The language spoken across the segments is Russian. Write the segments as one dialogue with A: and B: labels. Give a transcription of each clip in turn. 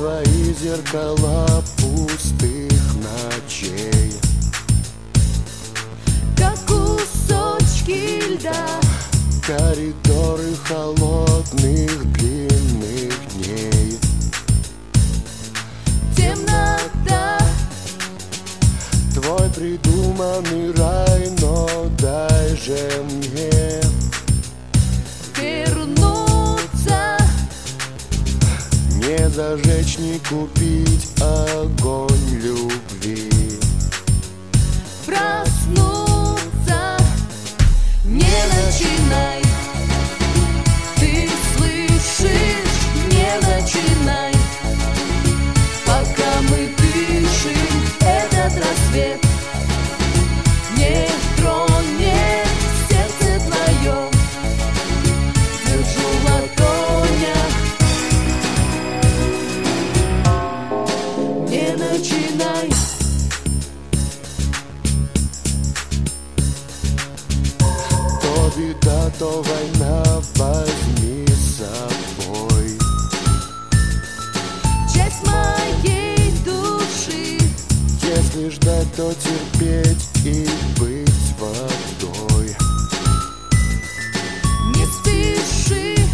A: свои зеркала пустых ночей,
B: как кусочки льда,
A: коридоры холодных длинных дней.
B: темнота,
A: Твой придуманный рай, но дай же мне
B: вернуться,
A: не зажечь, не купить огонь любви.
B: проснуться. Не начинай, ты слышишь? Не начинай, пока мы дышим, этот рассвет не тронет сердце твое. Держу в ладонях. Не начинай.
A: То беда, то война, возьми с собой
B: Часть моей души,
A: Если ждать, то терпеть и быть водой.
B: не спеши,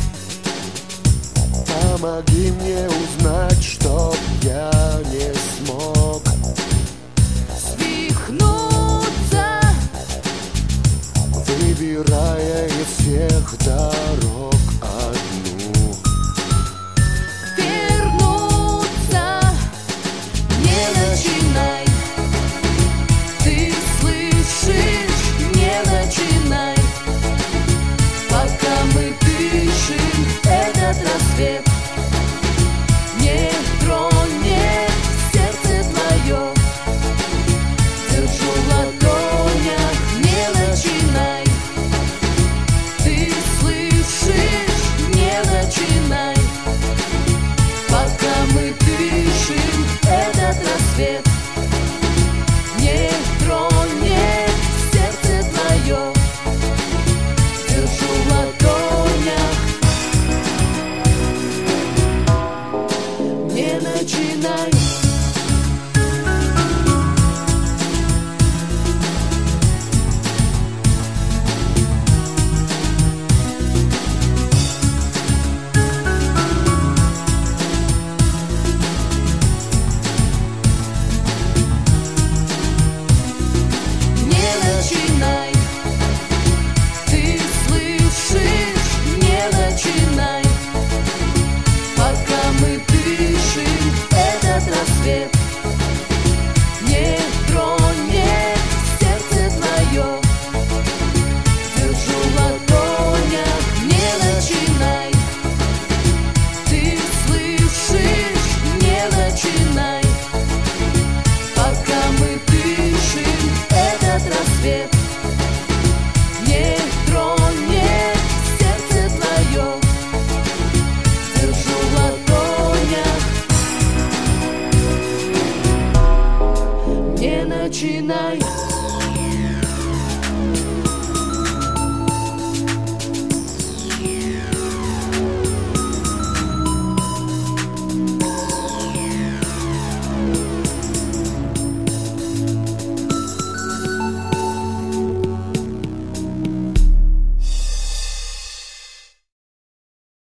A: Помоги мне узнать, чтоб я не смог
B: свихнуться,
A: выбирая из всех дорог одну.
B: вернуться. Не начинай, ты слышишь? Не начинай, пока мы дышим, этот рассвет не тронет сердце твое. Держу в ладонях. Не начинай, ты слышишь? Не начинай, пока мы дышим, этот рассвет не тронет сердце твое. Держу в ладонях. Не начинай. Не начинай, ты слышишь? Не начинай, пока мы дышим, этот рассвет не тронет сердце твое. Держу в ладонях. Не начинай, ты слышишь? Не начинай, пока мы дышим, этот рассвет не тронет сердце твое. Держу в ладонях. Не начинай.